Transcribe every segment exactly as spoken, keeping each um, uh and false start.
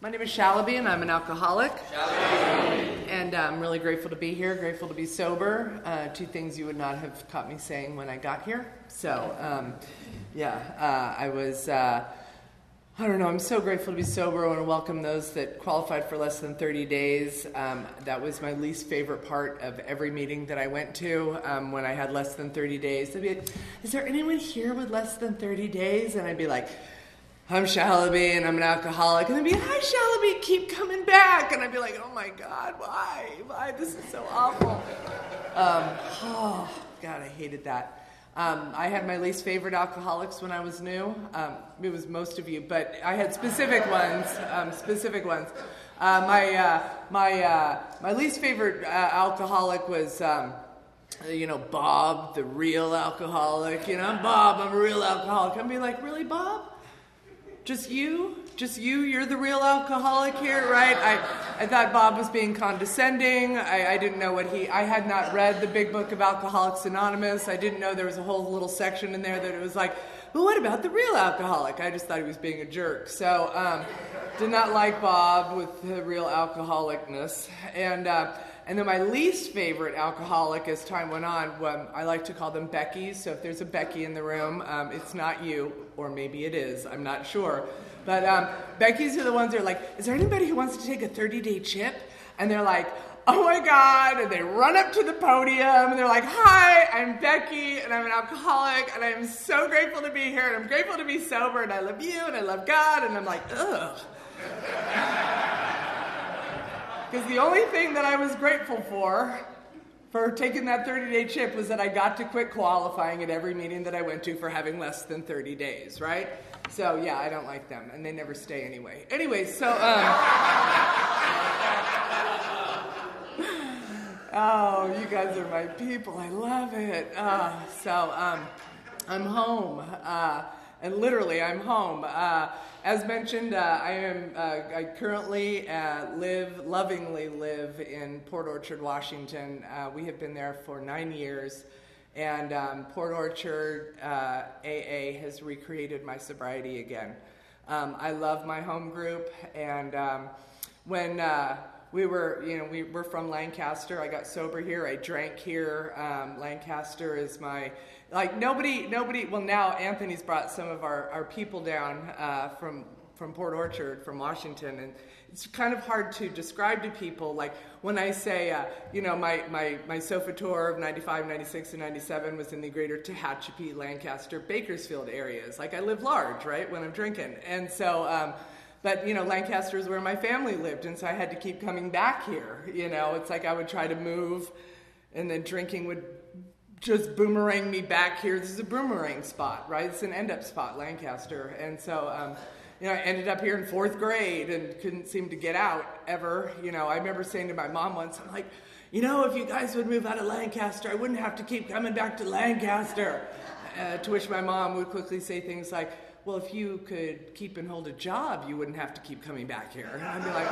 My name is Shalaby, and I'm an alcoholic. Shalaby. And uh, I'm really grateful to be here, grateful to be sober. Uh, two things you would not have caught me saying when I got here. So, um, yeah, uh, I was, uh, I don't know, I'm so grateful to be sober. I want to welcome those that qualified for less than thirty days. Um, that was my least favorite part of every meeting that I went to um, when I had less than thirty days. They'd be like, is there anyone here with less than thirty days? And I'd be like, I'm Shalaby, and I'm an alcoholic. And they'd be, hi, Shalaby, keep coming back. And I'd be like, oh, my God, why? Why? This is so awful. Um, oh, God, I hated that. Um, I had my least favorite alcoholics when I was new. Um, it was most of you, but I had specific ones, um, specific ones. Uh, my uh, my uh, my least favorite uh, alcoholic was, um, you know, Bob, the real alcoholic. You know, I'm Bob, I'm a real alcoholic. I'd be like, really, Bob? Just you? Just you? You're the real alcoholic here, right? I, I thought Bob was being condescending. I, I didn't know what he... I had not read the big book of Alcoholics Anonymous. I didn't know there was a whole little section in there that it was like, well, what about the real alcoholic? I just thought he was being a jerk. So, um, did not like Bob with the real alcoholicness. And... Uh, And then my least favorite alcoholic as time went on, um, I like to call them Beckies. So if there's a Becky in the room, um, it's not you, or maybe it is, I'm not sure. But um, Beckies are the ones that are like, is there anybody who wants to take a thirty-day chip? And they're like, oh my God, and they run up to the podium, and they're like, hi, I'm Becky, and I'm an alcoholic, and I'm so grateful to be here, and I'm grateful to be sober, and I love you, and I love God, and I'm like, ugh. Because the only thing that I was grateful for, for taking that thirty-day chip, was that I got to quit qualifying at every meeting that I went to for having less than thirty days, right? So, yeah, I don't like them, and they never stay anyway. Anyway, so, um... oh, you guys are my people. I love it. Uh, so, um, I'm home. Uh, and literally, I'm home. Uh, As mentioned, uh, I am. Uh, I currently uh, live, lovingly live in Port Orchard, Washington. Uh, we have been there for nine years, and um, Port Orchard uh, A A has recreated my sobriety again. Um, I love my home group, and um, when uh, we were, you know, we were from Lancaster. I got sober here. I drank here. Um, Lancaster is my. Like, nobody, nobody, well, now Anthony's brought some of our, our people down uh, from from Port Orchard, from Washington, and it's kind of hard to describe to people. Like, when I say, uh, you know, my, my, my sofa tour of ninety-five, ninety-six, and ninety-seven was in the greater Tehachapi, Lancaster, Bakersfield areas. Like, I live large, right, when I'm drinking. And so, um, but, you know, Lancaster is where my family lived, and so I had to keep coming back here. You know, it's like I would try to move, and then drinking would just boomerang me back here. This is a boomerang spot, right? It's an end-up spot, Lancaster. And so, um, you know, I ended up here in fourth grade and couldn't seem to get out ever. You know, I remember saying to my mom once, I'm like, you know, if you guys would move out of Lancaster, I wouldn't have to keep coming back to Lancaster. Uh, to which my mom would quickly say things like, well, if you could keep and hold a job, you wouldn't have to keep coming back here. And I'd be like,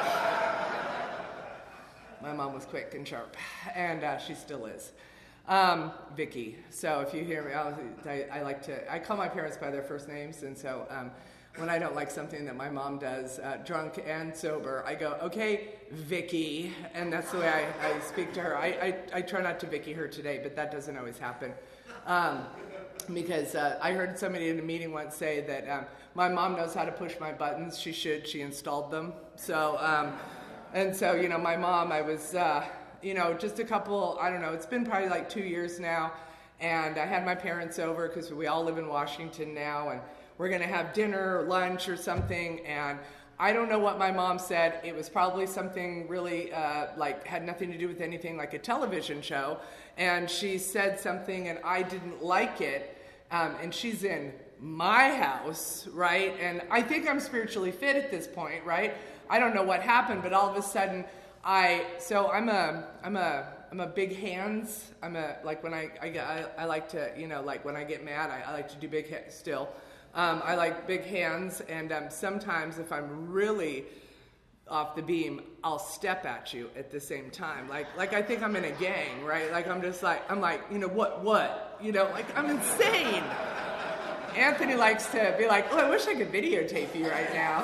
my mom was quick and sharp, and uh, she still is. Um, Vicky. So if you hear me, I'll, I, I like to, I call my parents by their first names, and so um, when I don't like something that my mom does, uh, drunk and sober, I go, okay, Vicky, and that's the way I, I speak to her. I, I, I try not to Vicky her today, but that doesn't always happen. Um, because uh, I heard somebody in a meeting once say that um, my mom knows how to push my buttons. She should. She installed them. So, um, and so, you know, my mom, I was... Uh, you know, just a couple, I don't know, it's been probably like two years now, and I had my parents over because we all live in Washington now, and we're going to have dinner or lunch or something, and I don't know what my mom said. It was probably something really, uh, like, had nothing to do with anything like a television show, and she said something, and I didn't like it, um, and she's in my house, right, and I think I'm spiritually fit at this point, right? I don't know what happened, but all of a sudden, I, so I'm a, I'm a, I'm a big hands. I'm a, like when I, I, I, I like to, you know, like when I get mad, I, I like to do big, ha- still. Um, I like big hands, and um, sometimes if I'm really off the beam, I'll step at you at the same time. Like, like I think I'm in a gang, right? Like I'm just like, I'm like, you know, what, what? You know, like I'm insane. Anthony likes to be like, oh, I wish I could videotape you right now.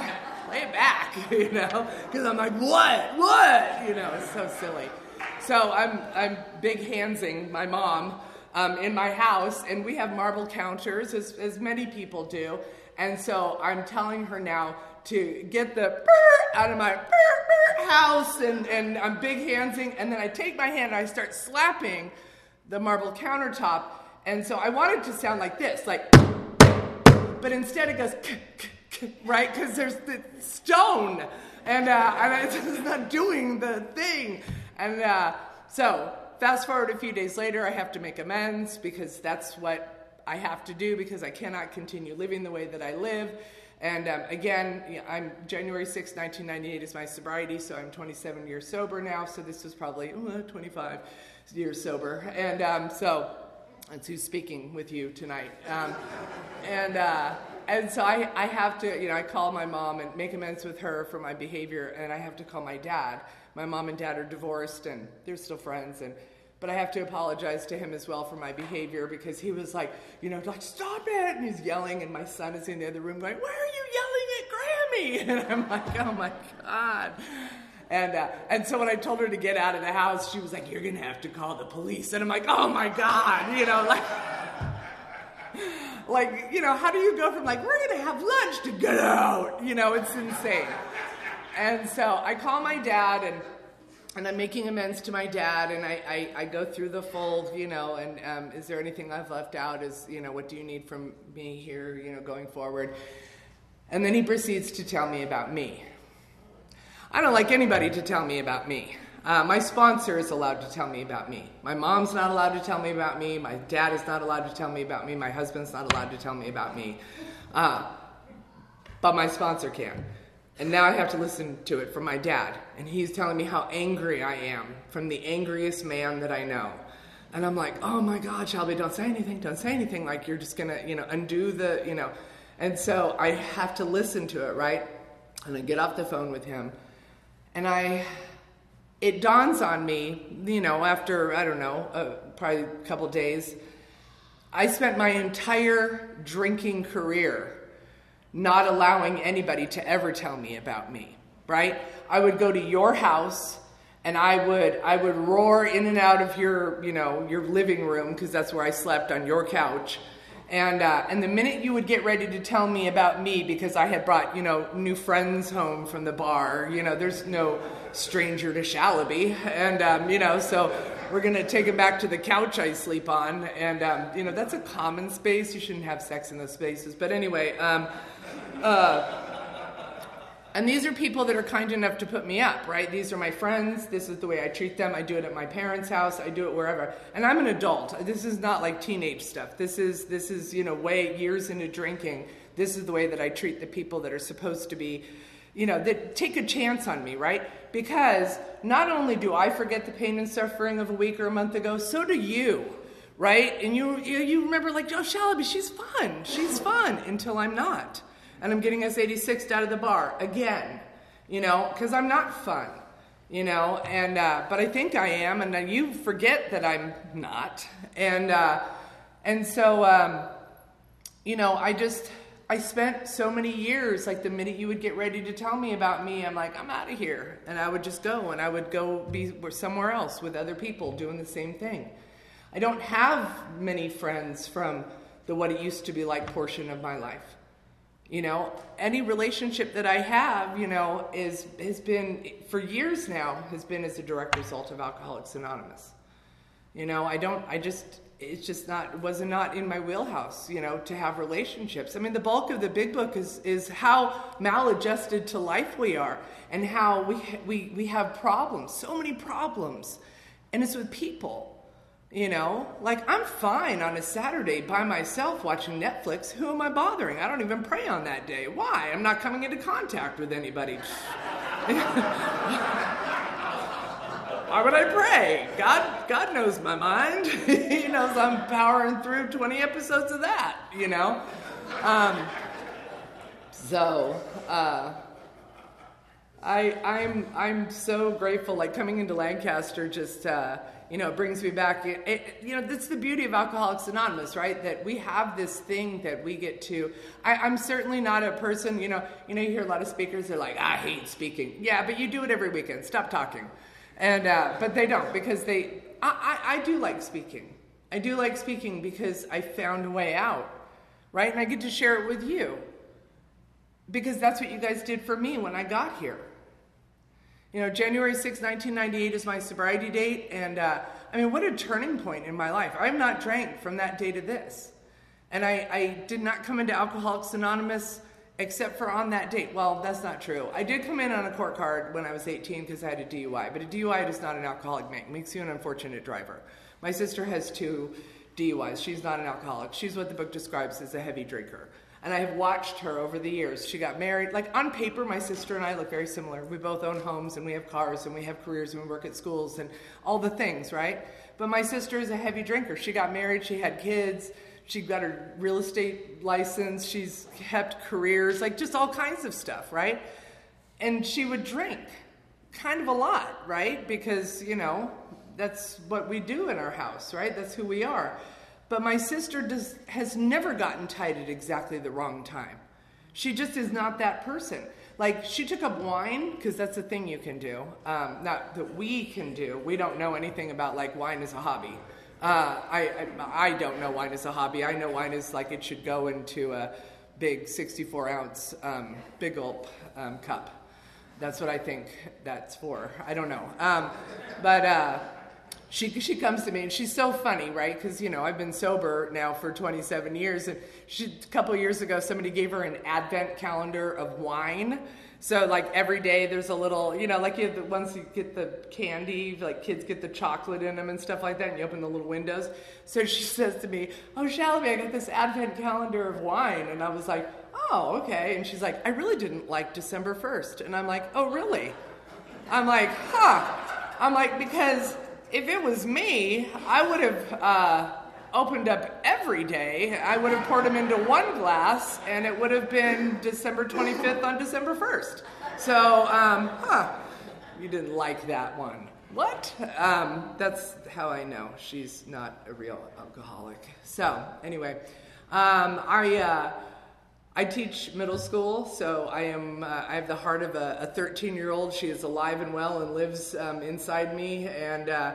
play it back, you know, because I'm like, what, what, you know, it's so silly. So I'm I'm big handsing my mom um, in my house, and we have marble counters, as, as many people do, and so I'm telling her now to get the out of my house, and, and I'm big handsing, and then I take my hand and I start slapping the marble countertop, and so I want it to sound like this, like, but instead it goes, right, because there's the stone, and, uh, and it's not doing the thing, and uh, so fast forward a few days later, I have to make amends, because that's what I have to do, because I cannot continue living the way that I live. And um, again, I'm January sixth, nineteen ninety-eight is my sobriety, so I'm twenty-seven years sober now, so this was probably uh, twenty-five years sober. And um, so that's who's speaking with you tonight. Um, and uh, and so I, I have to, you know, I call my mom and make amends with her for my behavior, and I have to call my dad. My mom and dad are divorced, and they're still friends, and but I have to apologize to him as well for my behavior, because he was like, you know, like, stop it, and he's yelling, and my son is in the other room going, why are you yelling at Grammy? And I'm like, oh my God. And uh, and so when I told her to get out of the house, she was like, you're gonna have to call the police. And I'm like, oh my God, you know, like, like, you know, how do you go from like, we're gonna have lunch to get out? You know, it's insane. And so I call my dad, and And I'm making amends to my dad, and I, I, I go through the full, you know, and um, is there anything I've left out? Is, you know, what do you need from me here, you know, going forward? And then he proceeds to tell me about me. I don't like anybody to tell me about me. Uh, my sponsor is allowed to tell me about me. My mom's not allowed to tell me about me. My dad is not allowed to tell me about me. My husband's not allowed to tell me about me. Uh, but my sponsor can. And now I have to listen to it from my dad. And he's telling me how angry I am from the angriest man that I know. And I'm like, oh my God, Shelby, don't say anything, don't say anything. Like you're just gonna, you know, undo the, you know. And so I have to listen to it, right? And I get off the phone with him. And I, it dawns on me, you know, after, I don't know, uh, probably a couple days, I spent my entire drinking career not allowing anybody to ever tell me about me, right? I would go to your house and I would I would roar in and out of your, you know, your living room, because that's where I slept, on your couch. And uh, and the minute you would get ready to tell me about me, because I had brought, you know, new friends home from the bar, you know, there's no stranger to Shalaby, and um, you know, so we're gonna take him back to the couch I sleep on, and um, you know, that's a common space. You shouldn't have sex in those spaces, but anyway. Um, Uh, and these are people that are kind enough to put me up, right? These are my friends. This is the way I treat them. I do it at my parents' house. I do it wherever. And I'm an adult. This is not like teenage stuff. This is, this is, you know, way years into drinking. This is the way that I treat the people that are supposed to be, you know, that take a chance on me, right? Because not only do I forget the pain and suffering of a week or a month ago, so do you, right? And you, you, you remember like, oh, Shalaby, she's fun. She's fun until I'm not. And I'm getting us eighty-sixed out of the bar again, you know, because I'm not fun, you know, and, uh, but I think I am, and then you forget that I'm not. And, uh, and so, um, you know, I just, I spent so many years, like the minute you would get ready to tell me about me, I'm like, I'm out of here. And I would just go, and I would go be somewhere else with other people doing the same thing. I don't have many friends from the what it used to be like portion of my life. You know, any relationship that I have, you know, is has been, for years now, has been as a direct result of Alcoholics Anonymous. You know, I don't, I just, it's just not, it was not in my wheelhouse, you know, to have relationships. I mean, the bulk of the big book is is how maladjusted to life we are, and how we we we have problems, so many problems, and it's with people. You know, like I'm fine on a Saturday by myself watching Netflix. Who am I bothering? I don't even pray on that day. Why? I'm not coming into contact with anybody. Why would I pray? God, God knows my mind. He knows I'm powering through twenty episodes of that, you know? Um, so, uh, I, I'm, I'm so grateful, like coming into Lancaster just, uh, you know, it brings me back. It, it, you know, that's the beauty of Alcoholics Anonymous, right? That we have this thing that we get to. I, I'm certainly not a person, you know, you know, you hear a lot of speakers, they're like, I hate speaking. Yeah, but you do it every weekend. Stop talking. And, uh, but they don't, because they, I, I, I do like speaking. I do like speaking because I found a way out, right? And I get to share it with you. Because that's what you guys did for me when I got here. You know, January sixth, nineteen ninety-eight is my sobriety date, and uh, I mean, what a turning point in my life. I've not drank from that day to this. And I, I did not come into Alcoholics Anonymous except for on that date. Well, that's not true. I did come in on a court card when I was eighteen because I had a D U I, but a D U I does not an alcoholic make. It makes you an unfortunate driver. My sister has two D U Is. She's not an alcoholic. She's what the book describes as a heavy drinker. And I have watched her over the years. She got married. Like, on paper, my sister and I look very similar. We both own homes, and we have cars, and we have careers, and we work at schools, and all the things, right? But my sister is a heavy drinker. She got married. She had kids. She got her real estate license. She's kept careers, like just all kinds of stuff, right? And she would drink kind of a lot, right? Because, you know, that's what we do in our house, right? That's who we are. But my sister does, has never gotten tight at exactly the wrong time. She just is not that person. Like, she took up wine, because that's a thing you can do. Um, not that we can do. We don't know anything about, like, wine as a hobby. Uh, I, I I don't know wine as a hobby. I know wine is like it should go into a big sixty-four ounce um, Big Gulp um, cup. That's what I think that's for. I don't know. Um, but... Uh, She she comes to me, and she's so funny, right? Because, you know, I've been sober now for twenty-seven years. And she, a couple of years ago, somebody gave her an advent calendar of wine. So, like, every day there's a little, you know, like you have the, once you get the candy, like kids get the chocolate in them and stuff like that, and you open the little windows. So she says to me, oh, Shalomie, I got this advent calendar of wine. And I was like, oh, okay. And she's like, I really didn't like December first. And I'm like, oh, really? I'm like, huh. I'm like, because... if it was me, I would have uh, opened up every day. I would have poured them into one glass, and it would have been December twenty-fifth on December first. So, um, huh, you didn't like that one. What? Um, that's how I know she's not a real alcoholic. So, anyway, um, I... Uh, I teach middle school, so I am. Uh, I have the heart of a thirteen-year-old. She is alive and well and lives um, inside me, and uh,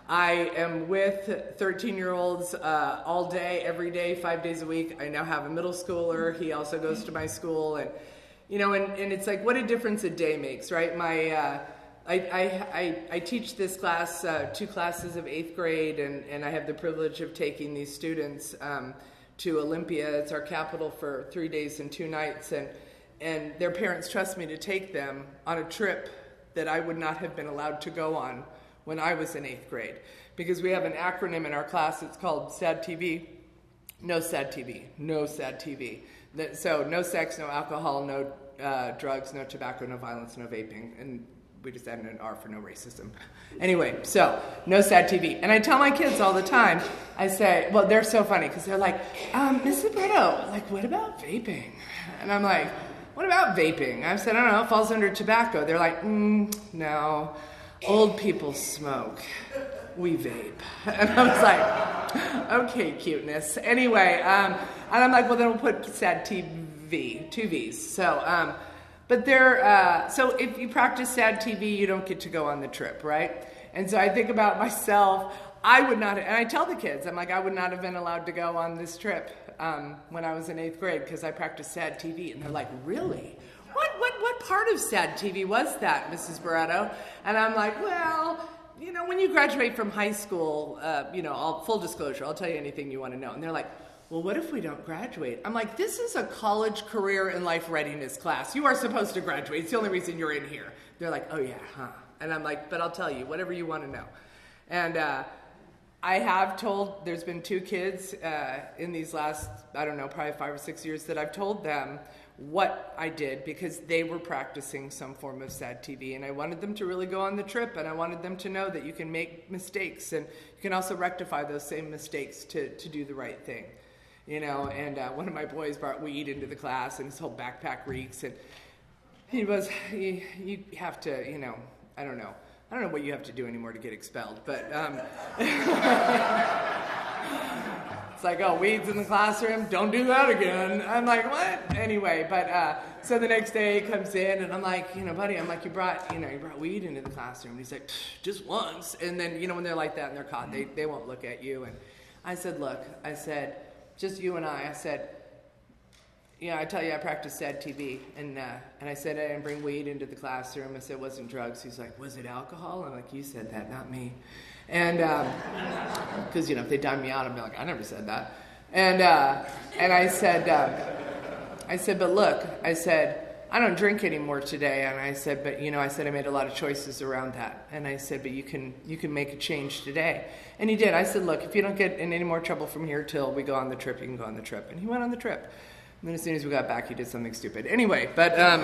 I am with thirteen-year-olds uh, all day, every day, five days a week. I now have a middle schooler. He also goes to my school, and you know, and, and it's like what a difference a day makes, right? My uh, I, I, I, I teach this class, uh, two classes of eighth grade, and, and I have the privilege of taking these students. Um, to Olympia. It's our capital for three days and two nights, and and their parents trust me to take them on a trip that I would not have been allowed to go on when I was in eighth grade, because we have an acronym in our class. It's called SAD T V. No SAD T V. No SAD T V. That, so no sex, no alcohol, no uh, drugs, no tobacco, no violence, no vaping, and we just added an R for no racism. Anyway, so no SAD T V. And I tell my kids all the time, I say, well, they're so funny because they're like, um, Miss Libretto, like, what about vaping? And I'm like, what about vaping? I said, I don't know, it falls under tobacco. They're like, mm, no, old people smoke. We vape. And I was like, okay, cuteness. Anyway, um, and I'm like, well, then we'll put SAD T V, two V's. So, um, But they're, uh, so if you practice SAD T V, you don't get to go on the trip, right? And so I think about myself, I would not, and I tell the kids, I'm like, I would not have been allowed to go on this trip um, when I was in eighth grade because I practiced SAD T V. And they're like, really? What, what, what part of SAD T V was that, Missus Barretto? And I'm like, well, you know, when you graduate from high school, uh, you know, I'll, full disclosure, I'll tell you anything you want to know. And they're like, well, what if we don't graduate? I'm like, this is a college career and life readiness class. You are supposed to graduate. It's the only reason you're in here. They're like, oh yeah, huh? And I'm like, but I'll tell you, whatever you want to know. And uh, I have told, there's been two kids uh, in these last, I don't know, probably five or six years that I've told them what I did because they were practicing some form of SAD T V. And I wanted them to really go on the trip, and I wanted them to know that you can make mistakes and you can also rectify those same mistakes to, to do the right thing. You know, and uh, one of my boys brought weed into the class, and his whole backpack reeks. And he was, you, you have to, you know, I don't know. I don't know what you have to do anymore to get expelled, but um, it's like, oh, weeds in the classroom, don't do that again. I'm like, what? Anyway, but uh, so the next day he comes in and I'm like, you know, buddy, I'm like, you brought, you know, you brought weed into the classroom. And he's like, just once. And then, you know, when they're like that and they're caught, they, they won't look at you. And I said, look, I said, just you and I, I said, you know, I tell you, I practiced S A D T V, and uh, and I said I didn't bring weed into the classroom. I said it wasn't drugs. He's like, was it alcohol? I'm like, you said that, not me. And because um, you know, if they dime me out, I'd be like, I never said that. And uh, and I said, uh, I said, but look, I said, I don't drink anymore today. And I said, but you know, I said I made a lot of choices around that. And I said, but you can you can make a change today. And he did. I said, look, if you don't get in any more trouble from here till we go on the trip, you can go on the trip. And he went on the trip. And then as soon as we got back, he did something stupid. Anyway, but um,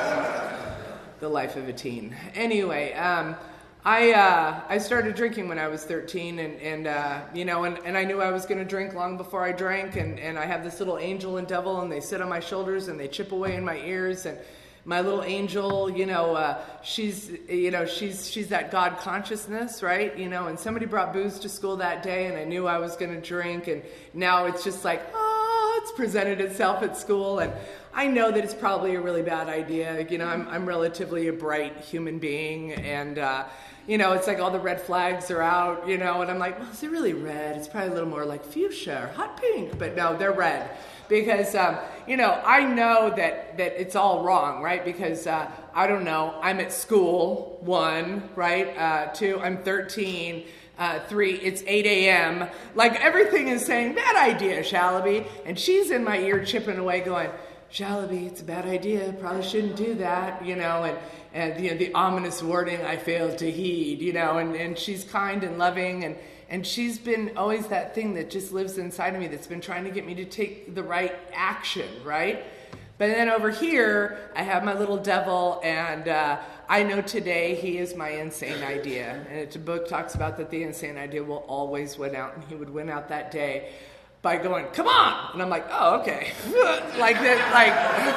the life of a teen. Anyway, um, I uh, I started drinking when I was thirteen, and, and uh, you know, and, and I knew I was going to drink long before I drank, and, and I have this little angel and devil, and they sit on my shoulders, and they chip away in my ears, and my little angel, you know, uh, she's, you know, she's she's that God consciousness, right? You know, and somebody brought booze to school that day, and I knew I was going to drink, and now it's just like, oh, it's presented itself at school, and I know that it's probably a really bad idea. You know, I'm I'm relatively a bright human being, and uh, you know, it's like all the red flags are out, you know, and I'm like, well, is it really red? It's probably a little more like fuchsia or hot pink, but no, they're red. Because, um, you know, I know that, that it's all wrong, right? Because, uh, I don't know, I'm at school, one, right? Uh, two, I'm thirteen. Uh, three, it's eight a.m. Like, everything is saying, bad idea, Shalaby. And she's in my ear chipping away going, Shalaby, it's a bad idea. Probably shouldn't do that, you know. And, and you know, the ominous warning I failed to heed, you know. And, and she's kind and loving, and And she's been always that thing that just lives inside of me that's been trying to get me to take the right action, right? But then over here, I have my little devil, and uh, I know today he is my insane idea. And the book talks about that the insane idea will always win out, and he would win out that day by going, come on! And I'm like, oh, okay. like that, like,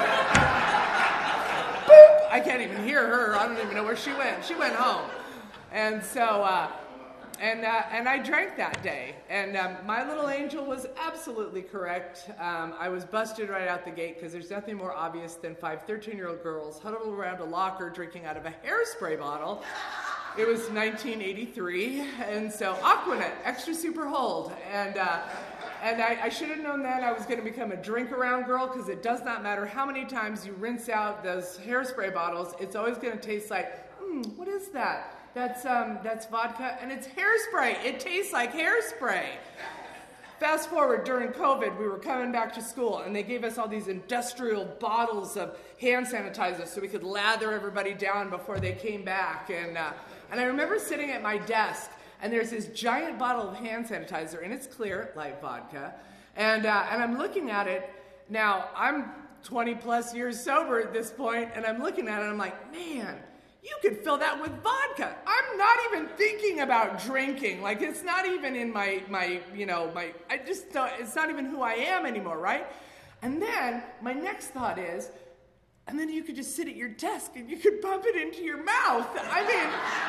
boop! I can't even hear her. I don't even know where she went. She went home. And so, uh, And uh, and I drank that day, and um, my little angel was absolutely correct. Um, I was busted right out the gate because there's nothing more obvious than five thirteen-year-old girls huddled around a locker drinking out of a hairspray bottle. It was nineteen eighty-three, and so Aquanet, extra super hold, and uh, and I, I should have known then I was going to become a drink-around girl because it does not matter how many times you rinse out those hairspray bottles, it's always going to taste like, hmm, what is that? That's um, that's vodka, and it's hairspray. It tastes like hairspray. Fast forward, during COVID, we were coming back to school, and they gave us all these industrial bottles of hand sanitizer so we could lather everybody down before they came back. And uh, and I remember sitting at my desk, and there's this giant bottle of hand sanitizer, and it's clear, like vodka. And uh, and I'm looking at it. Now, I'm twenty plus years sober at this point, and I'm looking at it, and I'm like, man, you could fill that with vodka. I'm not even thinking about drinking. Like, it's not even in my, my you know, my, I just don't, it's not even who I am anymore, right? And then my next thought is, and then you could just sit at your desk and you could pump it into your mouth. I mean,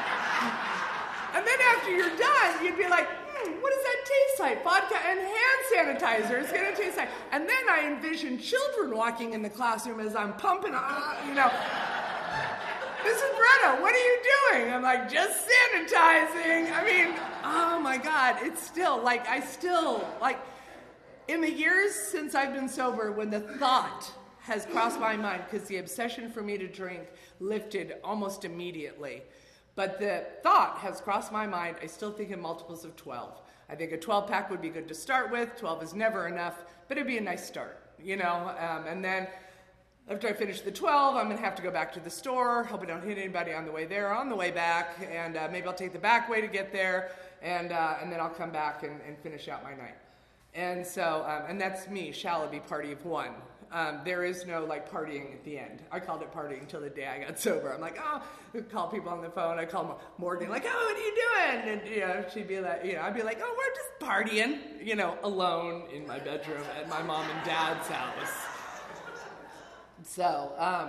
and then after you're done, you'd be like, hmm, what does that taste like? Vodka and hand sanitizer. It's going to taste like, and then I envision children walking in the classroom as I'm pumping, uh, you know, Missus Brenna, what are you doing? I'm like, just sanitizing. I mean, oh my God, it's still, like, I still, like, in the years since I've been sober, when the thought has crossed my mind, because the obsession for me to drink lifted almost immediately, but the thought has crossed my mind, I still think in multiples of twelve. I think a twelve-pack would be good to start with. twelve is never enough, but it'd be a nice start, you know, um, and then after I finish the twelve, I'm going to have to go back to the store. Hope I don't hit anybody on the way there, on the way back, and uh, maybe I'll take the back way to get there, and uh, and then I'll come back and, and finish out my night. And so, um, and that's me, Shalaby, party of one. Um, there is no, like, partying at the end. I called it partying until the day I got sober. I'm like, oh, I'd call people on the phone. I call Morgan, like, oh, what are you doing? And, you know, she'd be like, you know, I'd be like, oh, we're just partying, you know, alone in my bedroom at my mom and dad's house. So, um,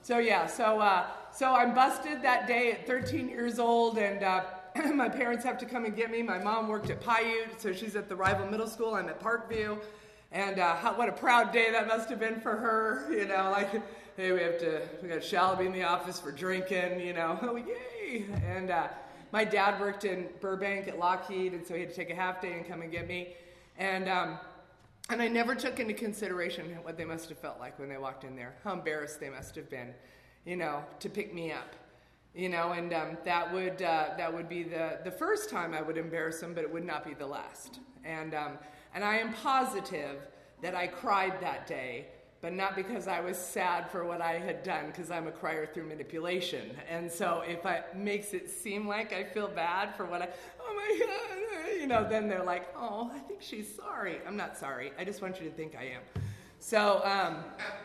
so yeah, so uh, so I'm busted that day at thirteen years old, and uh, my parents have to come and get me. My mom worked at Paiute, so she's at the rival middle school. I'm at Parkview, and uh, how, what a proud day that must have been for her. You know, like, hey, we have to, we got Shalaby in the office for drinking. You know, oh yay! And uh, my dad worked in Burbank at Lockheed, and so he had to take a half day and come and get me, and. Um, And I never took into consideration what they must have felt like when they walked in there, how embarrassed they must have been, you know, to pick me up, you know, and um, that would uh, that would be the, the first time I would embarrass them, but it would not be the last. And um, and I am positive that I cried that day, but not because I was sad for what I had done, because I'm a crier through manipulation. And so if it makes it seem like I feel bad for what I, oh my God, you know, then they're like, oh, I think she's sorry. I'm not sorry. I just want you to think I am. So, um,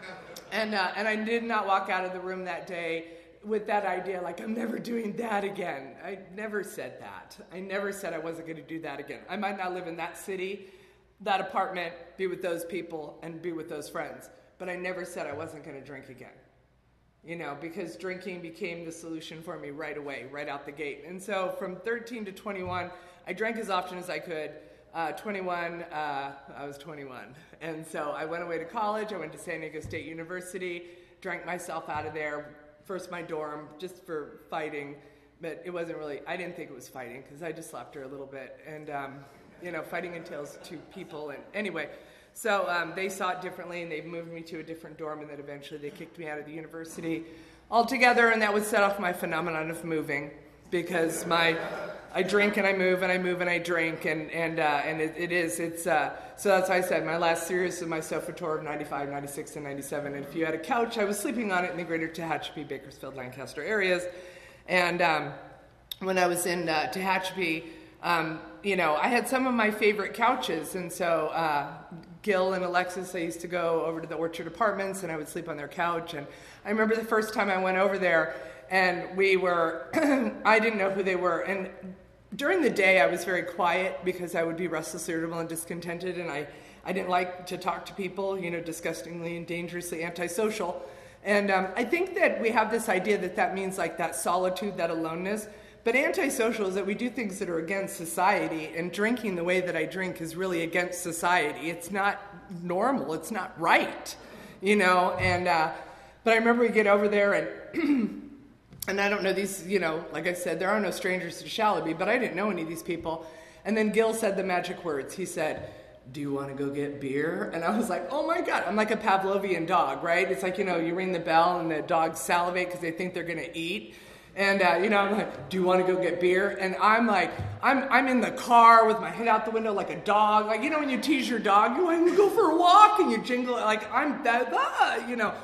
and uh, and I did not walk out of the room that day with that idea, like, I'm never doing that again. I never said that. I never said I wasn't going to do that again. I might not live in that city, that apartment, be with those people, and be with those friends. But I never said I wasn't going to drink again, you know, because drinking became the solution for me right away, right out the gate. And so from thirteen to twenty-one, I drank as often as I could. Uh, twenty-one, uh, I was twenty-one. And so I went away to college. I went to San Diego State University, drank myself out of there, first my dorm, just for fighting. But it wasn't really, I didn't think it was fighting, because I just slapped her a little bit. And, um, you know, fighting entails two people. And anyway. So um, they saw it differently, and they moved me to a different dorm, and then eventually they kicked me out of the university altogether, and that would set off my phenomenon of moving, because my I drink and I move and I move and I drink, and and uh, and it, it is it's uh, so that's why I said my last series of my sofa tour of ninety-five, ninety-six, and ninety-seven. And if you had a couch, I was sleeping on it in the greater Tehachapi, Bakersfield, Lancaster areas, and um, when I was in uh, Tehachapi. Um, you know, I had some of my favorite couches, and so uh, Gil and Alexis, I used to go over to the Orchard Apartments, and I would sleep on their couch. And I remember the first time I went over there, and we were, I didn't know who they were. And during the day, I was very quiet because I would be restless, irritable, and discontented, and I, I didn't like to talk to people, you know, disgustingly and dangerously antisocial. And um, I think that we have this idea that that means like that solitude, that aloneness. But antisocial is that we do things that are against society, and drinking the way that I drink is really against society. It's not normal. It's not right, you know. And uh, but I remember we get over there, and and I don't know these, you know, like I said, there are no strangers to Shalaby, but I didn't know any of these people. And then Gil said the magic words. He said, "Do you want to go get beer?" And I was like, oh my God, I'm like a Pavlovian dog, right? It's like, you know, you ring the bell and the dogs salivate because they think they're going to eat. And, uh, you know, I'm like, do you want to go get beer? And I'm like, I'm I'm in the car with my head out the window like a dog. Like, you know, when you tease your dog, you want to go for a walk and you jingle it. Like, I'm that, ah, you know.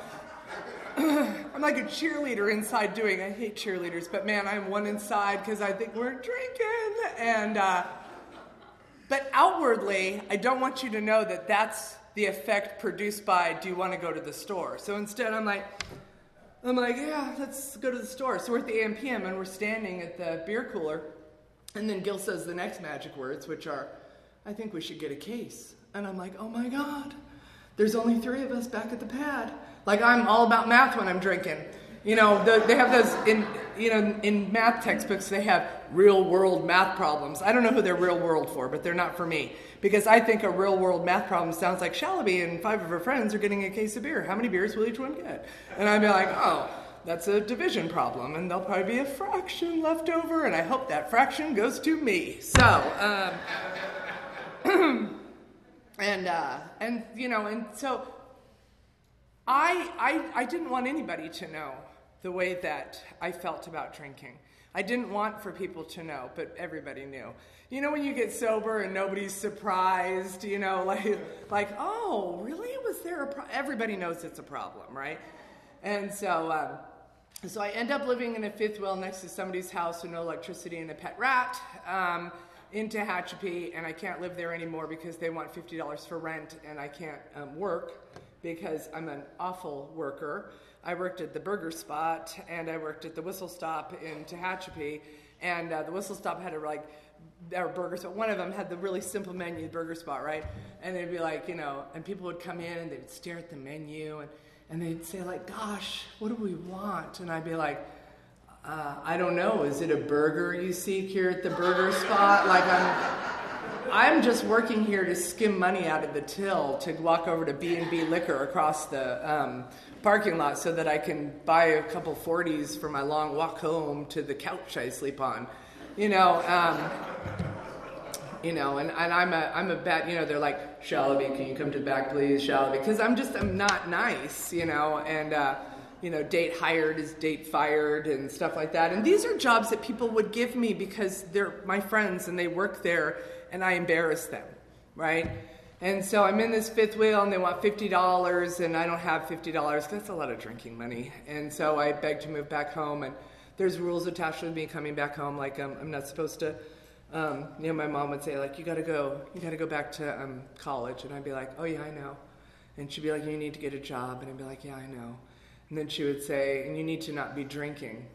I'm like a cheerleader inside doing, I hate cheerleaders, but man, I'm one inside because I think we're drinking. And, uh, but outwardly, I don't want you to know that that's the effect produced by, do you want to go to the store? So instead, I'm like, I'm like, yeah, let's go to the store. So we're at the A M P M, and we're standing at the beer cooler. And then Gil says the next magic words, which are, I think we should get a case. And I'm like, oh my God, there's only three of us back at the pad. Like, I'm all about math when I'm drinking. You know, the, they have those, in you know, in math textbooks, they have real-world math problems. I don't know who they're real-world for, but they're not for me. Because I think a real-world math problem sounds like Shalaby and five of her friends are getting a case of beer. How many beers will each one get? And I'd be like, oh, that's a division problem, and there'll probably be a fraction left over, and I hope that fraction goes to me. So, um, and, uh, and, you know, and so I, I, I didn't want anybody to know the way that I felt about drinking. I didn't want for people to know, but everybody knew. You know, when you get sober and nobody's surprised, you know, like, like oh, really? Was there a problem? Everybody knows it's a problem, right? And so, um, so I end up living in a fifth wheel next to somebody's house with no electricity and a pet rat um, in Tehachapi, and I can't live there anymore because they want fifty dollars for rent, and I can't um, work because I'm an awful worker. I worked at the Burger Spot, and I worked at the Whistle Stop in Tehachapi, and uh, the Whistle Stop had a, like, our burgers, but one of them had the really simple menu, the Burger Spot, right? And they'd be like, you know, and people would come in, and they'd stare at the menu, and, And they'd say like, gosh, what do we want? And I'd be like, uh, I don't know. Is it a burger you seek here at the burger spot? Like I'm, I'm just working here to skim money out of the till to walk over to B and B Liquor across the um, parking lot so that I can buy a couple forties for my long walk home to the couch I sleep on. You know, um, you know, and, and I'm a I'm a bad, you know, they're like, Shalaby, can you come to the back, please, Shalaby? Because I'm just, I'm not nice, you know, and, uh, you know, date hired is date fired and stuff like that. And these are jobs that people would give me because they're my friends and they work there and I embarrass them, right? And so I'm in this fifth wheel and they want fifty dollars and I don't have fifty dollars. That's a lot of drinking money. And so I beg to move back home, and there's rules attached with me coming back home, like um, I'm not supposed to, um, you know, my mom would say, like, you gotta go, you gotta go back to um, college. And I'd be like, oh yeah, I know. And she'd be like, you need to get a job. And I'd be like, yeah, I know. And then she would say, and you need to not be drinking.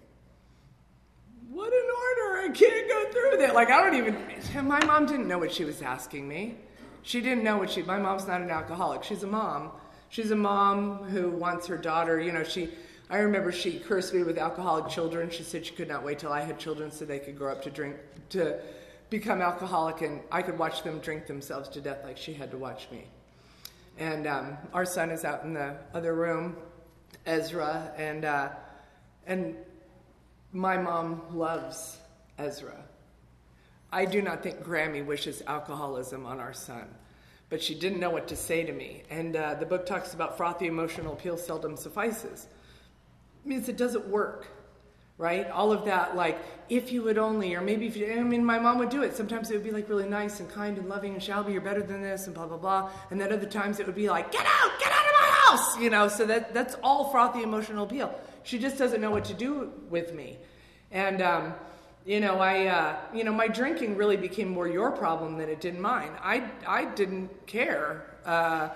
What an order, I can't go through that. Like, I don't even, my mom didn't know what she was asking me. She didn't know what she, my mom's not an alcoholic. She's a mom. She's a mom who wants her daughter, you know, she, I remember she cursed me with alcoholic children. She said she could not wait till I had children so they could grow up to drink, to become alcoholic, and I could watch them drink themselves to death like she had to watch me. And um, our son is out in the other room, Ezra, and uh, and my mom loves Ezra. I do not think Grammy wishes alcoholism on our son, but she didn't know what to say to me. And uh, the book talks about frothy emotional appeal seldom suffices. It means it doesn't work, right? All of that, like, if you would only, or maybe if you, I mean, my mom would do it. Sometimes it would be like really nice and kind and loving and Shelby, you're better than this and blah, blah, blah. And then other times it would be like, get out, get out of my house, you know, so that that's all frothy emotional appeal. She just doesn't know what to do with me. And, um, you know, I, uh, you know, my drinking really became more your problem than it did mine. I, I didn't care. Uh,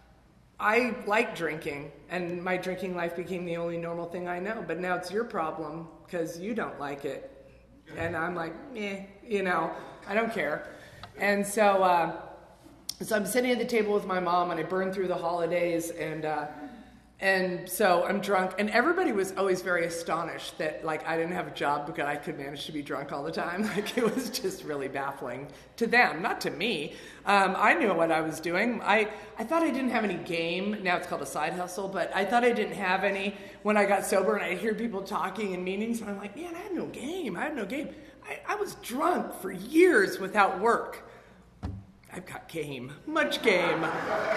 I like drinking, and my drinking life became the only normal thing I know. But now it's your problem because you don't like it. And I'm like, eh, you know, I don't care. And so, uh, so I'm sitting at the table with my mom, and I burned through the holidays, and uh, and so I'm drunk. And everybody was always very astonished that, like, I didn't have a job because I could manage to be drunk all the time. Like, it was just really baffling to them, not to me. Um, I knew what I was doing. I, I thought I didn't have any game. Now it's called a side hustle, but I thought I didn't have any when I got sober, and I'd hear people talking in meetings, and I'm like, man, I had no game. I had no game. I, I was drunk for years without work. I've got game, much game.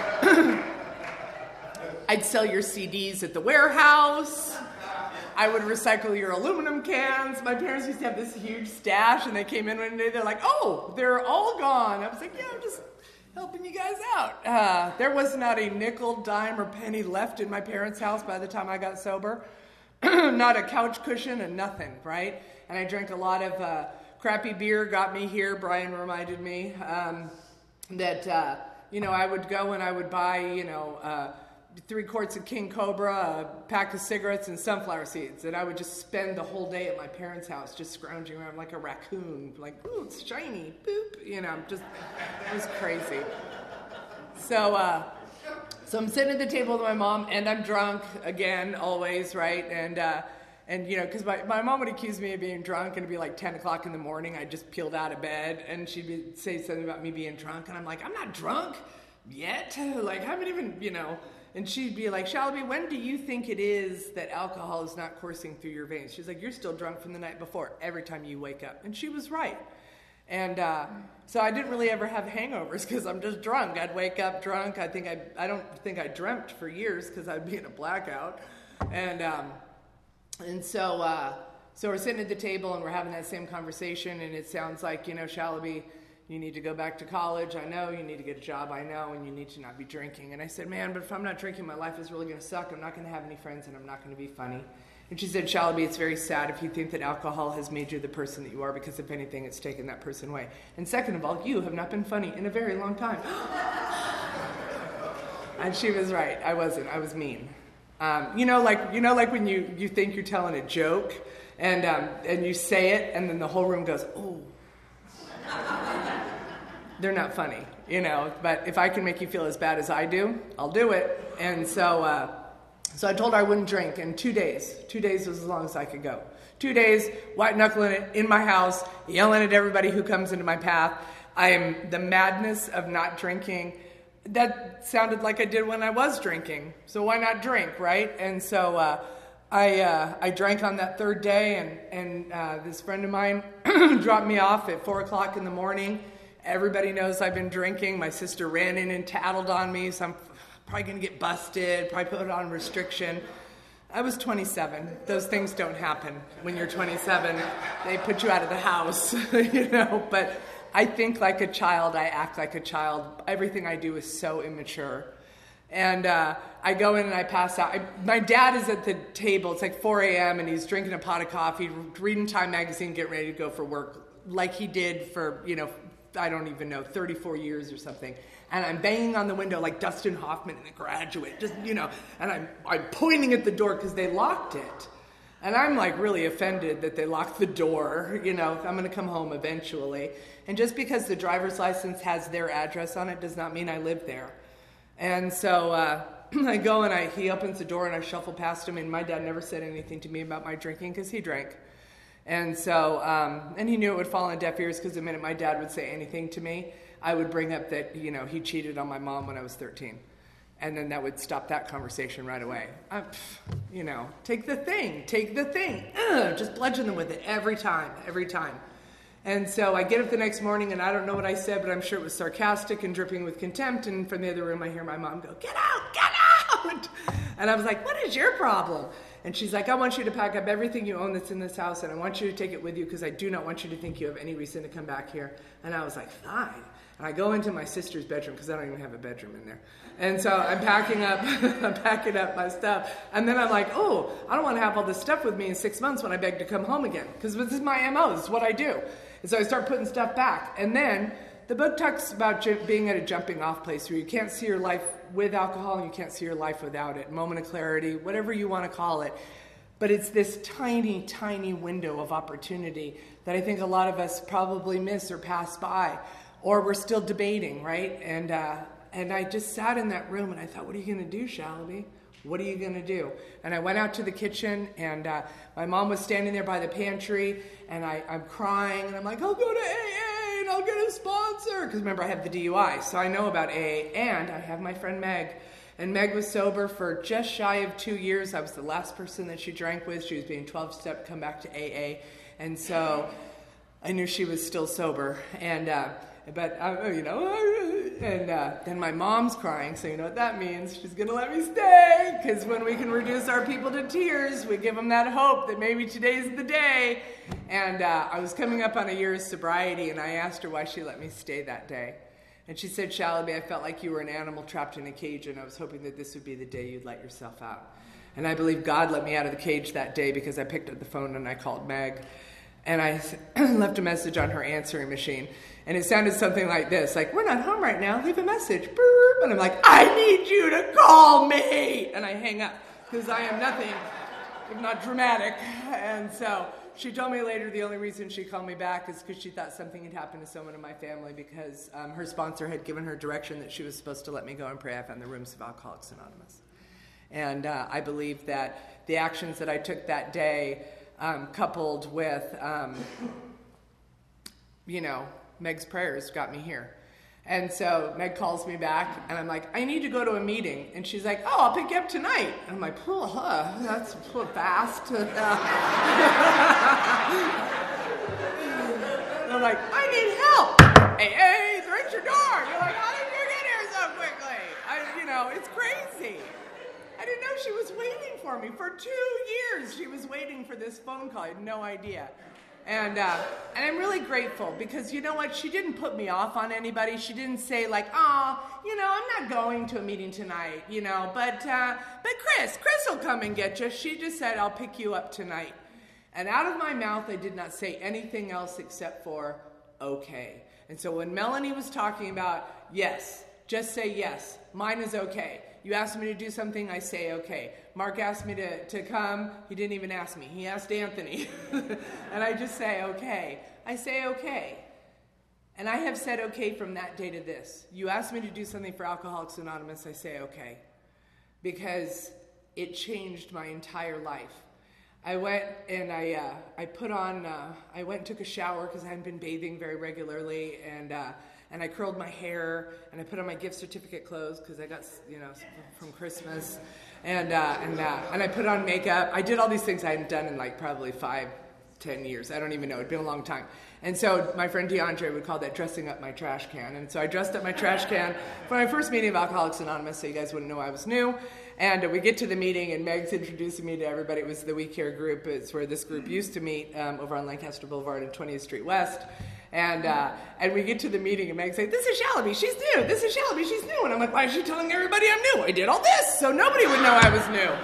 I'd sell your C Ds at the warehouse. I would recycle your aluminum cans. My parents used to have this huge stash, and they came in one day, they're like, oh, they're all gone. I was like, yeah, I'm just helping you guys out. Uh, there was not a nickel, dime, or penny left in my parents' house by the time I got sober. Not a couch cushion and nothing, right? And I drank a lot of uh, crappy beer, got me here. Brian reminded me um, that, uh, you know, I would go and I would buy, you know, uh, three quarts of King Cobra, a pack of cigarettes, and sunflower seeds. And I would just spend the whole day at my parents' house just scrounging around like a raccoon. Like, ooh, it's shiny, boop. You know, just, it was crazy. So, uh, so I'm sitting at the table with my mom, and I'm drunk again, always, right? And, uh, and you know, because my, my mom would accuse me of being drunk, and it'd be like ten o'clock in the morning. I just peeled out of bed, and she'd be, say something about me being drunk. And I'm like, I'm not drunk yet. Like, I haven't even, you know... And she'd be like, Shalaby, when do you think it is that alcohol is not coursing through your veins? She's like, you're still drunk from the night before every time you wake up. And she was right. And uh, so I didn't really ever have hangovers because I'm just drunk. I'd wake up drunk. I think I I don't think I dreamt for years because I'd be in a blackout. And um, and so uh, so we're sitting at the table and we're having that same conversation. And it sounds like, you know, Shalaby, you need to go back to college, I know. You need to get a job, I know. And you need to not be drinking. And I said, man, but if I'm not drinking, my life is really going to suck. I'm not going to have any friends, and I'm not going to be funny. And she said, Shalaby, it's very sad if you think that alcohol has made you the person that you are, because if anything, it's taken that person away. And second of all, you have not been funny in a very long time. And she was right. I wasn't. I was mean. Um, you know, like you know, like when you, you think you're telling a joke, and um, and you say it, and then the whole room goes, oh. They're not funny, you know, but if I can make you feel as bad as I do, I'll do it. And so, uh, So I told her I wouldn't drink in two days. Two days was as long as I could go. Two days, white-knuckling it in my house, yelling at everybody who comes into my path. I am the madness of not drinking. That sounded like I did when I was drinking. So why not drink, right? And so uh, I uh, I drank on that third day, and, and uh, this friend of mine dropped me off at four o'clock in the morning. Everybody knows I've been drinking. My sister ran in and tattled on me, so I'm probably going to get busted, probably put on restriction. I was twenty-seven. Those things don't happen when you're twenty-seven. They put you out of the house, you know. But I think like a child. I act like a child. Everything I do is so immature. And uh, I go in and I pass out. I, my dad is at the table. It's like four a.m. and he's drinking a pot of coffee, reading Time magazine, getting ready to go for work, like he did for, you know, I don't even know, thirty-four years or something. And I'm banging on the window like Dustin Hoffman in The Graduate, just, you know, and I'm, I'm pointing at the door because they locked it. And I'm like really offended that they locked the door, you know, I'm going to come home eventually. And just because the driver's license has their address on it does not mean I live there. And so uh, I go and I, he opens the door and I shuffle past him, and my dad never said anything to me about my drinking because he drank. And so, um, and he knew it would fall on deaf ears because the minute my dad would say anything to me, I would bring up that, you know, he cheated on my mom when I was thirteen. And then that would stop that conversation right away. I, you know, take the thing, take the thing. Ugh, just bludgeon them with it every time, every time. And so I get up the next morning, and I don't know what I said, but I'm sure it was sarcastic and dripping with contempt. And from the other room, I hear my mom go, "Get out, get out!" And I was like, "What is your problem?" And she's like, "I want you to pack up everything you own that's in this house, and I want you to take it with you because I do not want you to think you have any reason to come back here." And I was like, "Fine." And I go into my sister's bedroom because I don't even have a bedroom in there. And so I'm packing up, I'm packing up my stuff. And then I'm like, oh, I don't want to have all this stuff with me in six months when I beg to come home again. Because this is my M O, this is what I do. And so I start putting stuff back. And then the book talks about ju- being at a jumping off place where you can't see your life with alcohol and you can't see your life without it. Moment of clarity, whatever you want to call it. But it's this tiny, tiny window of opportunity that I think a lot of us probably miss or pass by. Or we're still debating, right? And uh, and I just sat in that room and I thought, what are you going to do, Shalaby? What are you going to do? And I went out to the kitchen, and uh, my mom was standing there by the pantry, and I, I'm crying, and I'm like, I'll go to A A, and I'll get a sponsor. Because remember, I have the D U I, so I know about A A, and I have my friend Meg. And Meg was sober for just shy of two years. I was the last person that she drank with. She was being twelve-step, come back to A A. And so I knew she was still sober. And... Uh, But, uh, you know, and uh, then my mom's crying, so you know what that means. She's going to let me stay, because when we can reduce our people to tears, we give them that hope that maybe today's the day. And uh, I was coming up on a year's sobriety, and I asked her why she let me stay that day. And she said, Shalaby, I felt like you were an animal trapped in a cage, and I was hoping that this would be the day you'd let yourself out. And I believe God let me out of the cage that day because I picked up the phone and I called Meg. And I left a message on her answering machine. And it sounded something like this, like, we're not home right now, leave a message. Burp. And I'm like, I need you to call me. And I hang up because I am nothing if not dramatic. And so she told me later the only reason she called me back is because she thought something had happened to someone in my family because um, her sponsor had given her direction that she was supposed to let me go and pray. I found the rooms of Alcoholics Anonymous. And uh, I believe that the actions that I took that day Um, coupled with, um, you know, Meg's prayers got me here. And so Meg calls me back, and I'm like, I need to go to a meeting. And she's like, oh, I'll pick you up tonight. And I'm like, oh, huh, that's fast. And I'm like, I need help. Hey, hey, it's right at your door. You're like, how did you get here so quickly? I, you know, it's crazy. I didn't know she was waiting for me. For two years, she was waiting for this phone call. I had no idea. And uh, and I'm really grateful because, you know what, she didn't put me off on anybody. She didn't say, like, oh, you know, I'm not going to a meeting tonight, you know, but, uh, but Chris, Chris will come and get you. She just said, I'll pick you up tonight. And out of my mouth, I did not say anything else except for, okay. And so when Melanie was talking about, yes, just say yes, mine is okay. You asked me to do something, I say okay. Mark asked me to, to come, he didn't even ask me. He asked Anthony. And I just say okay. I say okay. And I have said okay from that day to this. You asked me to do something for Alcoholics Anonymous, I say okay. Because it changed my entire life. I went and I uh, I put on, uh, I went and took a shower because I hadn't been bathing very regularly, and uh, and I curled my hair, and I put on my gift certificate clothes because I got, you know, from Christmas, and uh, and uh, and I put on makeup. I did all these things I hadn't done in like probably five, ten years. I don't even know. It'd been a long time. And so my friend DeAndre would call that dressing up my trash can. And so I dressed up my trash can for my first meeting of Alcoholics Anonymous, so you guys wouldn't know I was new. And we get to the meeting, and Meg's introducing me to everybody. It was the We Care group. It's where this group used to meet um, over on Lancaster Boulevard and twentieth Street West. And uh, and we get to the meeting, and Meg's like, this is Shalaby, she's new. This is Shalaby, she's new. And I'm like, why is she telling everybody I'm new? I did all this, so nobody would know I was new.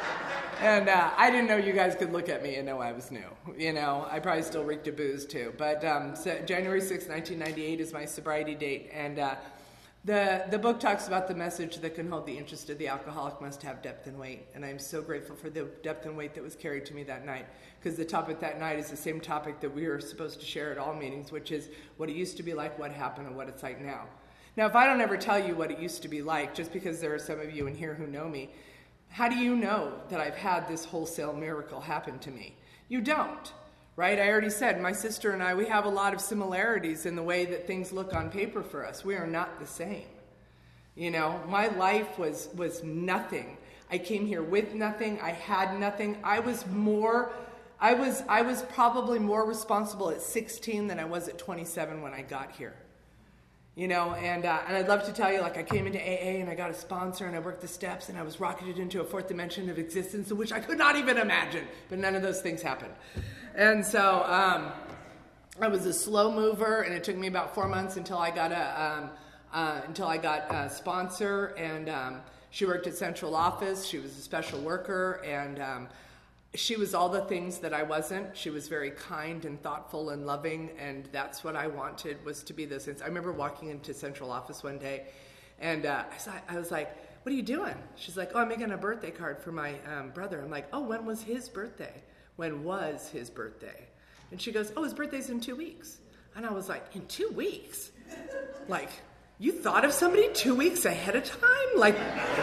And uh, I didn't know you guys could look at me and know I was new. You know, I probably still reeked of booze too. But um, so January sixth, nineteen ninety-eight is my sobriety date. And uh, the the book talks about the message that can hold the interest of the alcoholic must have depth and weight. And I'm so grateful for the depth and weight that was carried to me that night. Because the topic that night is the same topic that we were supposed to share at all meetings, which is what it used to be like, what happened, and what it's like now. Now, if I don't ever tell you what it used to be like, just because there are some of you in here who know me, how do you know that I've had this wholesale miracle happen to me? You don't, right? I already said my sister and I, we have a lot of similarities in the way that things look on paper for us. We are not the same. You know, my life was was nothing. I came here with nothing. I had nothing. I was more, I was I was probably more responsible at sixteen than I was at twenty-seven when I got here. You know, and uh, and I'd love to tell you, like, I came into A A and I got a sponsor and I worked the steps and I was rocketed into a fourth dimension of existence, in which I could not even imagine, but none of those things happened. And so um, I was a slow mover, and it took me about four months until I got a um, uh, until I got a sponsor, and um, she worked at central office. She was a special worker, and um, she was all the things that I wasn't. She was very kind and thoughtful and loving, and that's what I wanted, was to be this. I remember walking into central office one day, and uh, I, saw, I was like, what are you doing? She's like, oh, I'm making a birthday card for my um, brother. I'm like, oh, when was his birthday? When was his birthday? And she goes, oh, his birthday's in two weeks. And I was like, in two weeks? Like, you thought of somebody two weeks ahead of time? Like...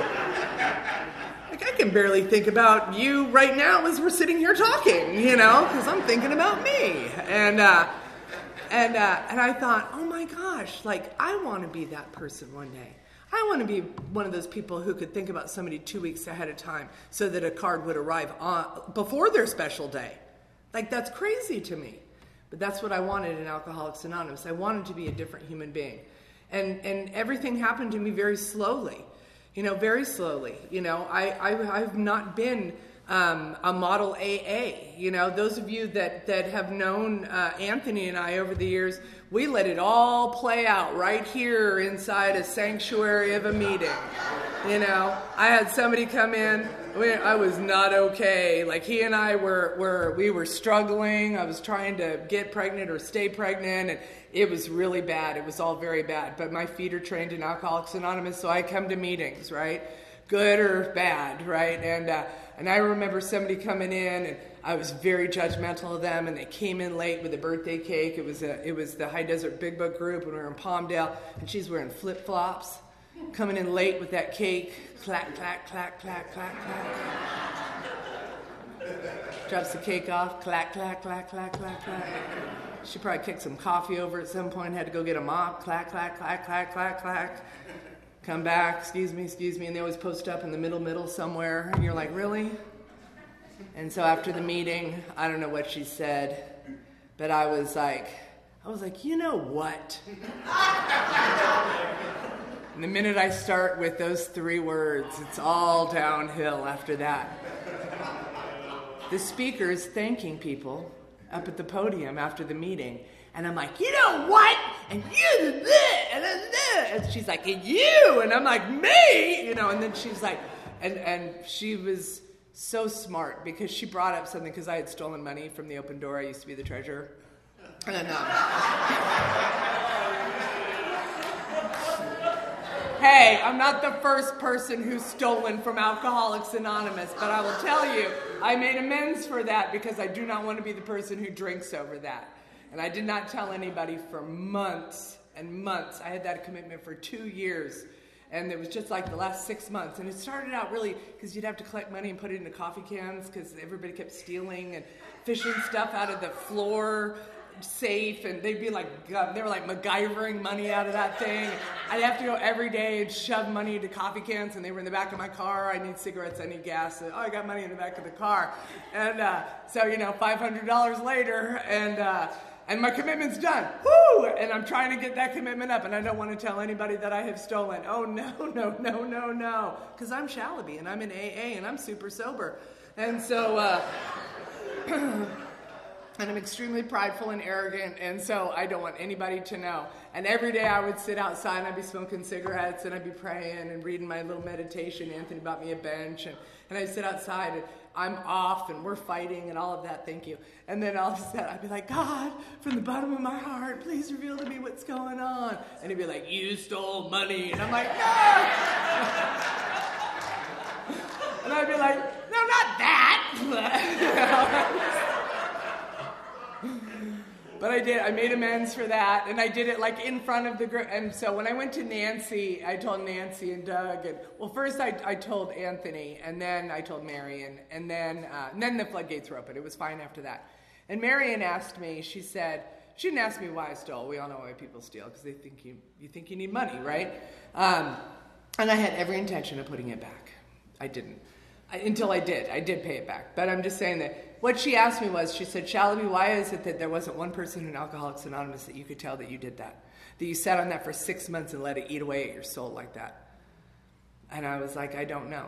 Like, I can barely think about you right now as we're sitting here talking, you know, because I'm thinking about me. And uh, and uh, and I thought, oh my gosh, like, I want to be that person one day. I want to be one of those people who could think about somebody two weeks ahead of time so that a card would arrive on, before their special day. Like, that's crazy to me. But that's what I wanted in Alcoholics Anonymous. I wanted to be a different human being. And and everything happened to me very slowly. You know, very slowly. You know, I, I, I've not been um, a model A A. You know, those of you that, that have known uh, Anthony and I over the years, we let it all play out right here inside a sanctuary of a meeting. You know, I had somebody come in. We, I was not okay. Like, he and I were, were, we were struggling. I was trying to get pregnant or stay pregnant, and it was really bad. It was all very bad. But my feet are trained in Alcoholics Anonymous, so I come to meetings, right? Good or bad, right? And uh, and I remember somebody coming in, and I was very judgmental of them, and they came in late with a birthday cake. It was a, it was the High Desert Big Book group, and we were in Palmdale, and she's wearing flip-flops, coming in late with that cake. Clack, clack, clack, clack, clack, clack. Drops the cake off. Clack, clack, clack, clack, clack, clack. She probably kicked some coffee over at some point, had to go get a mop. Clack, clack, clack, clack, clack, clack. Come back, excuse me, excuse me, and they always post up in the middle, middle somewhere, and you're like, really? And so after the meeting, I don't know what she said, but I was like, I was like, you know what? And the minute I start with those three words, it's all downhill after that. The speaker's thanking people up at the podium after the meeting, and I'm like, you know what? And you did this, and then this. And she's like, and you, and I'm like, me, you know. And then she's like, and and she was so smart because she brought up something, because I had stolen money from the Open Door. I used to be the treasurer, and um, hey, I'm not the first person who's stolen from Alcoholics Anonymous, but I will tell you, I made amends for that because I do not want to be the person who drinks over that. And I did not tell anybody for months and months. I had that commitment for two years. And it was just like the last six months. And it started out really, because you'd have to collect money and put it into coffee cans because everybody kept stealing and fishing stuff out of the floor safe. And they'd be like, they were like MacGyvering money out of that thing. I'd have to go every day and shove money into coffee cans. And they were in the back of my car. I need cigarettes, I need gas. And, oh, I got money in the back of the car. And uh, so, you know, five hundred dollars later. And... Uh, And my commitment's done. Woo! And I'm trying to get that commitment up, and I don't want to tell anybody that I have stolen. Oh, no, no, no, no, no. Because I'm Shalaby, and I'm in A A, and I'm super sober. And so, uh, and I'm extremely prideful and arrogant, and so I don't want anybody to know. And every day I would sit outside, and I'd be smoking cigarettes, and I'd be praying and reading my little meditation. Anthony bought me a bench, and, and I'd sit outside, and I'm off, and we're fighting, and all of that, thank you. And then all of a sudden, I'd be like, God, from the bottom of my heart, please reveal to me what's going on. And he'd be like, you stole money. And I'm like, no! And I'd be like, no, not that! But I did. I made amends for that, and I did it like in front of the group. And so when I went to Nancy, I told Nancy and Doug, and well, first I, I told Anthony, and then I told Marion, and then uh, and then the floodgates were open. It was fine after that. And Marion asked me. She said she didn't ask me why I stole. We all know why people steal because they think you you think you need money, right? Um, and I had every intention of putting it back. I didn't. I, until I did. I did pay it back. But I'm just saying that what she asked me was, she said, Shalaby, why is it that there wasn't one person in Alcoholics Anonymous that you could tell that you did that? That you sat on that for six months and let it eat away at your soul like that? And I was like, I don't know.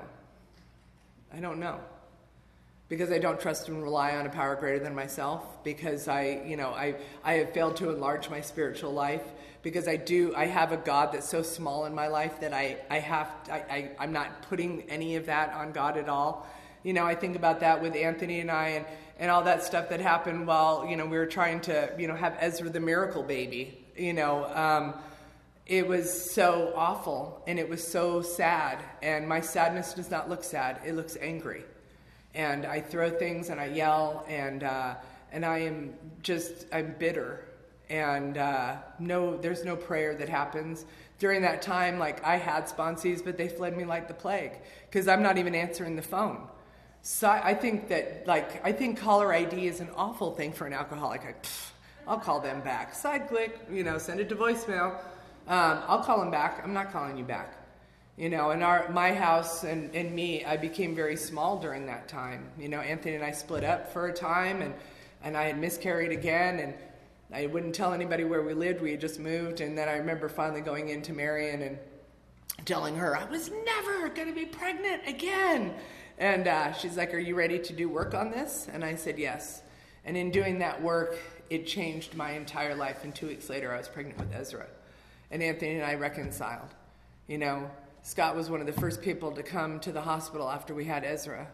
I don't know. Because I don't trust and rely on a power greater than myself. Because I, you know, I, I have failed to enlarge my spiritual life. Because I do, I have a God that's so small in my life that I, I have, I, I, I'm not putting any of that on God at all. You know, I think about that with Anthony and I and, and all that stuff that happened while, you know, we were trying to, you know, have Ezra the miracle baby. You know, um, it was so awful and it was so sad. And my sadness does not look sad. It looks angry. And I throw things and I yell and uh, and I am just, I'm bitter. And uh, no, there's no prayer that happens. During that time, like, I had sponsees, but they fled me like the plague because I'm not even answering the phone. So I think that, like, I think caller I D is an awful thing for an alcoholic. I, pff, I'll call them back. Side click, you know, send it to voicemail. Um, I'll call them back. I'm not calling you back. You know, in our my house and, and me, I became very small during that time. You know, Anthony and I split up for a time, and, and I had miscarried again, and I wouldn't tell anybody where we lived. We had just moved, and then I remember finally going into Marion and telling her I was never going to be pregnant again. And uh, she's like, are you ready to do work on this? And I said, yes. And in doing that work, it changed my entire life. And two weeks later, I was pregnant with Ezra. And Anthony and I reconciled. You know, Scott was one of the first people to come to the hospital after we had Ezra.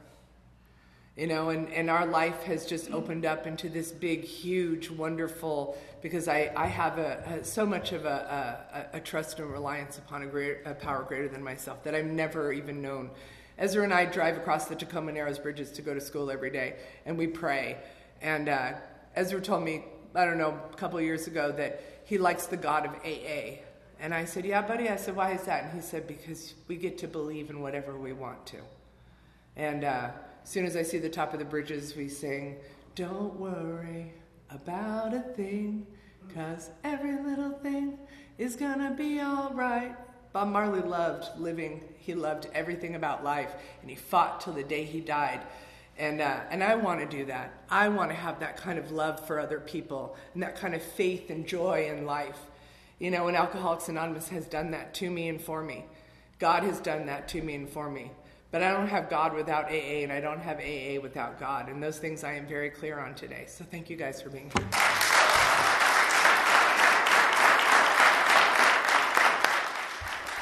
You know, and, and our life has just opened up into this big, huge, wonderful, because I, I have a, a so much of a, a, a trust and reliance upon a, great, a power greater than myself that I've never even known. Ezra and I drive across the Tacoma Narrows bridges to go to school every day, and we pray. And uh, Ezra told me, I don't know, a couple of years ago that he likes the God of A A. And I said, yeah, buddy. I said, why is that? And he said, because we get to believe in whatever we want to. And uh, as soon as I see the top of the bridges, we sing, don't worry about a thing, 'cause every little thing is gonna be all right. Bob Marley loved living. He loved everything about life, and he fought till the day he died. And uh, and I want to do that. I want to have that kind of love for other people and that kind of faith and joy in life. You know, and Alcoholics Anonymous has done that to me and for me. God has done that to me and for me. But I don't have God without A A, and I don't have A A without God. And those things I am very clear on today. So thank you guys for being here.